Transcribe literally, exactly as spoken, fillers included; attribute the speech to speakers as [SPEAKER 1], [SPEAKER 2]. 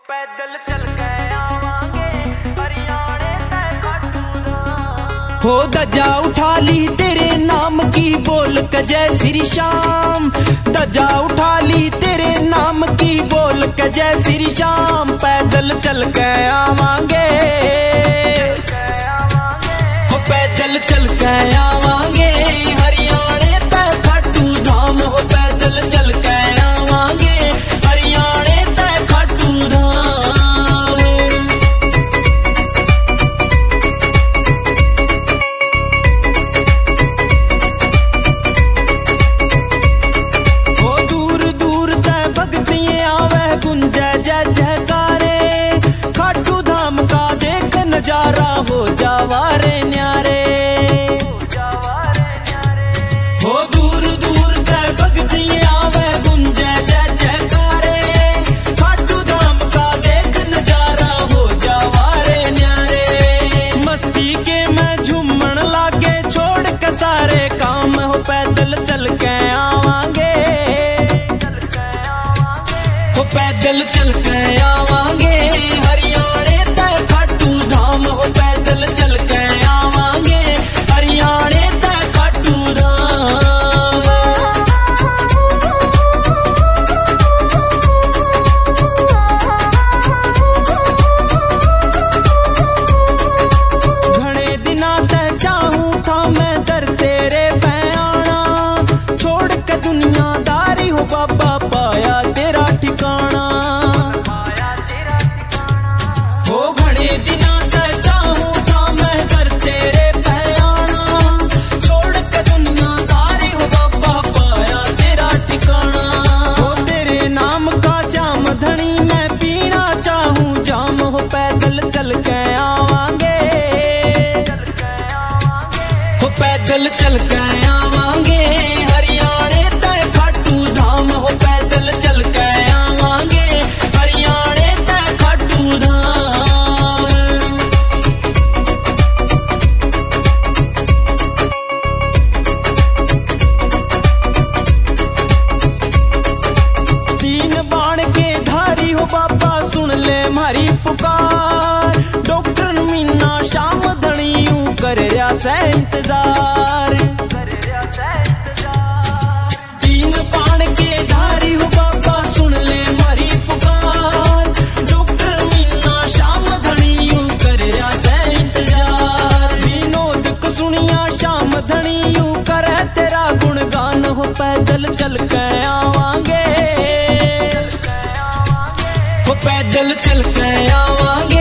[SPEAKER 1] पैदल चल के आवांगे हरियाणे ते खाटू धाम।
[SPEAKER 2] हो दजा उठा ली तेरे नाम की बोल के जय श्री श्याम। दजा उठा ली तेरे नाम की बोल के जय श्री श्याम। पैदल चल के आवांगे हो पैदल चल के आवांगे हरियाणे ते खाटू धाम। हो पैदल चल के आवांगे हरियाणे ते खाटू धाम। हो दूर दूर ते भगतिये आवे गुंजे जय जयकारे। खाटू धाम का देख नजारा हो जावारे न्यारे। हो दूर दूर ते भगतिये आवे गुंजे जय जयकारे। खाटू धाम का देख नजारा हो जावारे न्यारे। मस्ती के मैं झूमण लागे छोड़ के सारे काम। हो पैदल चल के आवांगे हो पैदल चल के आवांगे हरियाणे ते खाटू धाम। हो पैदल चल के आवांगे हरियाणे ते खाटू धाम। घणे दिना ते चाहूं था मैं दर तेरे पे आना। छोड़ के दुनियादारी हो बाबा पाया तेरा ठिकाना। हो घणे दिना ते चाहूं था मैं दर तेरे पे आना। छोड़ के दुनियादारी हो बाबा पाया तेरा ठिकाना। हो तेरे नाम का श्याम धनी मैं पीना चाहूं जाम। हो पैदल चल के आवांगे हो पैदल चल के आवांगे हरियाणे ते खाटू धाम। हो पैदल चल के आवांगे हरियाणे ते खाटू धाम। तीन बाण के धारी हो बाबा सुन ले मारी पुकार। डॉक्टर मीना श्याम धनी यूं कर रहा से इंतजार। तीन बाण के धारी हो बाबा सुन ले मारी पुकार। डॉक्टर मीना श्याम धनी यूं कर रहा से इंतजार। विनोद को सुनिया श्याम धनी यूं करे तेरा गुणगान। हो पैदल चल के आवांगे हो पैदल चल के आवांगे